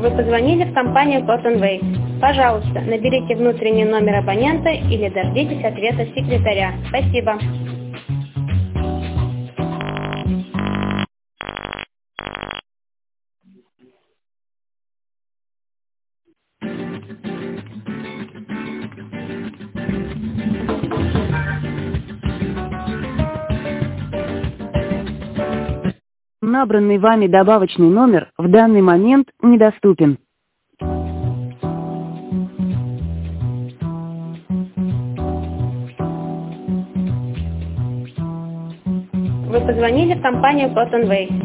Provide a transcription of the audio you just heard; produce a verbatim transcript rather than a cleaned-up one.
Вы позвонили в компанию Cottonway. Пожалуйста, наберите внутренний номер абонента или дождитесь ответа секретаря. Спасибо. Набранный вами добавочный номер в данный момент недоступен. Вы позвонили в компанию Cottonway.